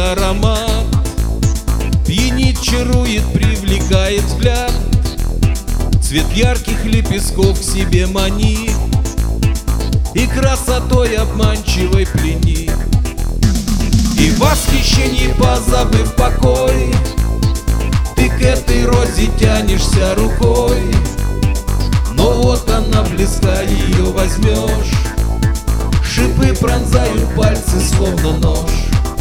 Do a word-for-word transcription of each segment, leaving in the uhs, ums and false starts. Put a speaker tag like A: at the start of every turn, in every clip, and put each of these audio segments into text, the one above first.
A: аромат, пьянит, чарует, привлекает взгляд. Цвет ярких лепестков к себе манит и красотой обманчивой пленит. И в восхищении, позабыв покой, ты к этой розе тянешься рукой. Но вот она близка, ее возьмешь, шипы пронзают пальцы, словно нож.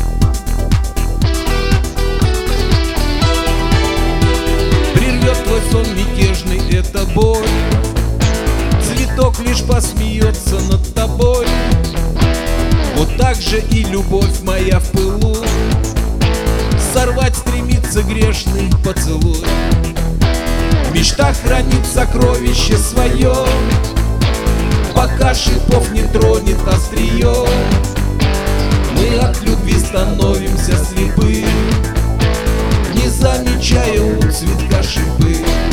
A: Прервет твой сон мятежный эта боль, цветок лишь посмеется над тобой. Вот так же и любовь моя в пылу сорвать стремится грешный поцелуй. В мечтах хранит сокровище свое, пока шипов не тронет острие. Мы от любви становимся слепы, не замечая у цветка шипы.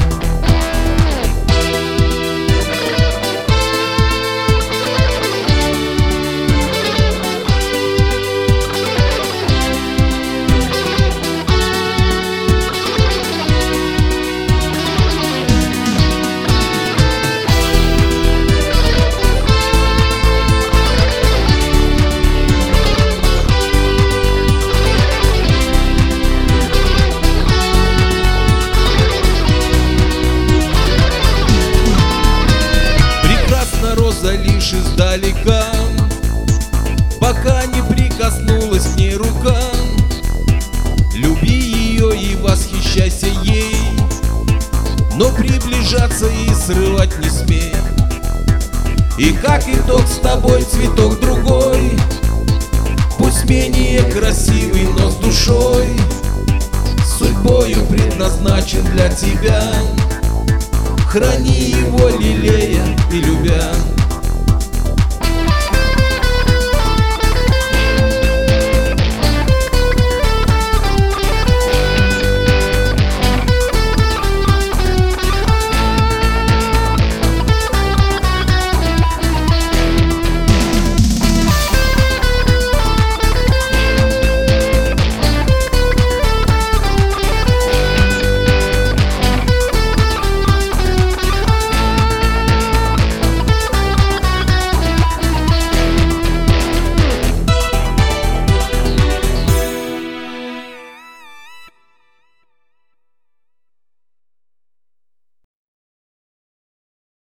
A: Роза лишь издалека, пока не прикоснулась к ней рука. Люби ее и восхищайся ей, но приближаться и срывать не смей. И как итог с тобой цветок другой, пусть менее красивый, но с душой, судьбою предназначен для тебя. Храни его, лелея и любя.